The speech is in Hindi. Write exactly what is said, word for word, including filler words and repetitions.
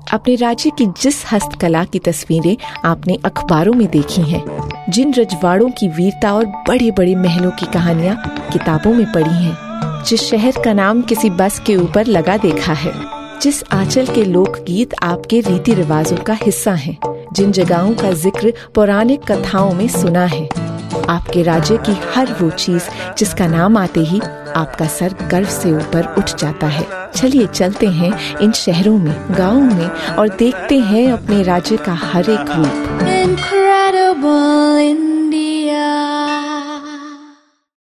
अपने राज्य की जिस हस्तकला की तस्वीरें आपने अखबारों में देखी हैं, जिन रजवाड़ों की वीरता और बड़े बड़े महलों की कहानियां किताबों में पढ़ी हैं, जिस शहर का नाम किसी बस के ऊपर लगा देखा है, जिस आंचल के लोकगीत आपके रीति रिवाजों का हिस्सा हैं, जिन जगहों का जिक्र पौराणिक कथाओं में सुना है, आपके राज्य की हर वो चीज जिसका नाम आते ही आपका सर गर्व से ऊपर उठ जाता है। चलिए चलते हैं इन शहरों में, गांवों में और देखते हैं अपने राज्य का हर एक रूप। Incredible in